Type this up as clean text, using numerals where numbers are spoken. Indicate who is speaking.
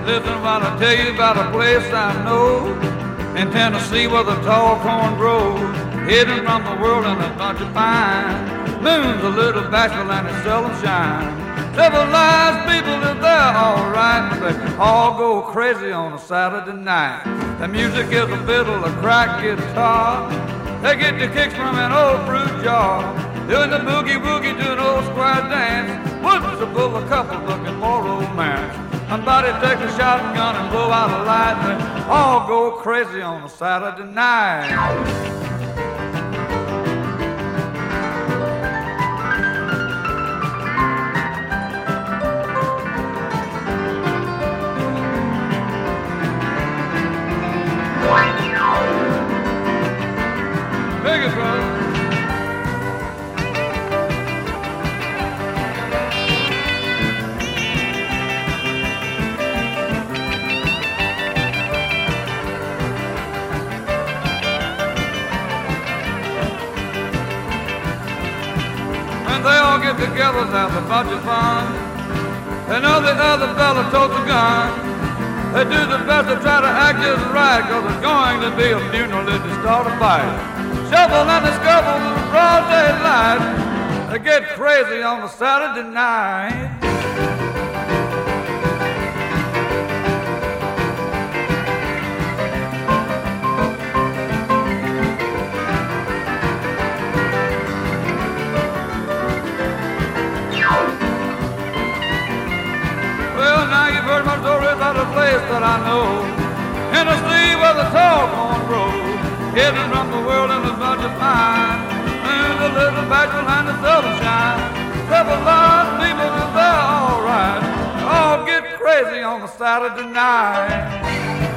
Speaker 1: Listen while I tell you about a place I know in Tennessee where the tall corn grows, hidden from the world in a bunch of pine. Moon's a little bachelor and it seldom shines. Civilized people live there all right, but they all go crazy on a Saturday night. The music is a fiddle, a crack guitar. They get the kicks from an old fruit jar. Doing the boogie-woogie to an old square dance. Woods a full of couples looking for romance. Somebody take a shotgun and blow out a light. They all go crazy on a Saturday night. Biggest brother. When they all get together, that's a bunch of fun. They know the other fella totes a gun. They do the best to try to act just right, 'cause it's going to be a funeral if you start a fight. Shuffle and the scuffle in the broad daylight. They get crazy on a Saturday night. Well, now you've heard my story about a place that I know, Tennessee where the tall corn grows, hidden from the world in a bunch of pine. And the little bachelor and the sunshine. Civilized people is there all right. All get crazy on a Saturday night.